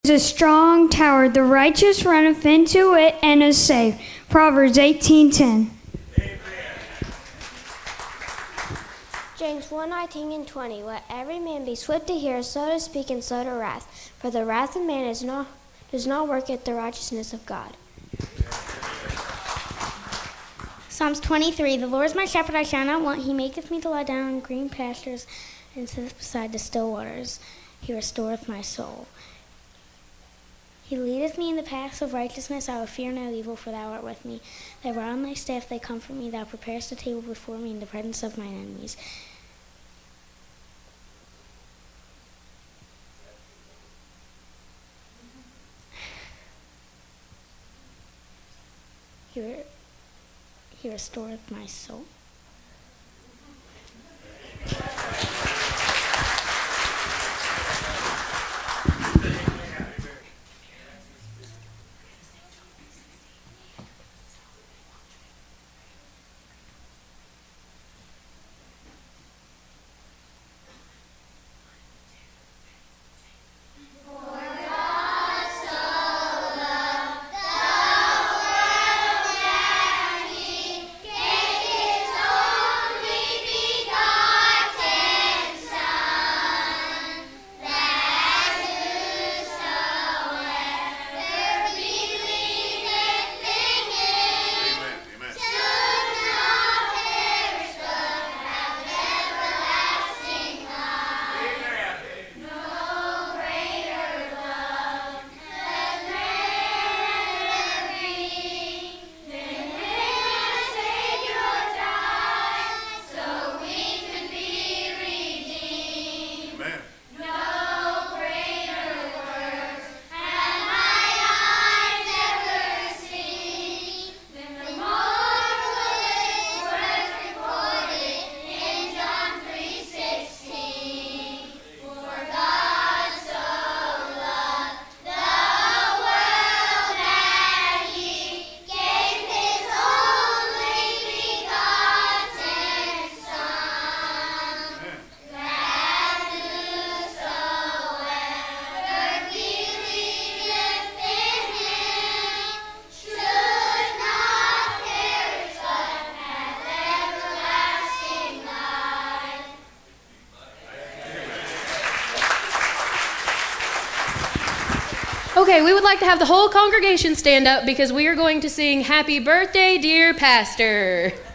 is a strong tower. The righteous runneth into it and is saved. Proverbs 18:10. James 1:19 and 20. Let every man be swift to hear, slow to speak, and slow to wrath. For the wrath of man does not work at the righteousness of God. Psalms 23. The Lord is my shepherd, I shall not want. He maketh me to lie down in green pastures, and sitteth beside the still waters. He restoreth my soul. He leadeth me in the paths of righteousness. I will fear no evil, for thou art with me. Thy rod and thy staff, they comfort me. Thou preparest a table before me in the presence of mine enemies. He restoreth my soul. Okay, we would like to have the whole congregation stand up because we are going to sing Happy Birthday, Dear Pastor.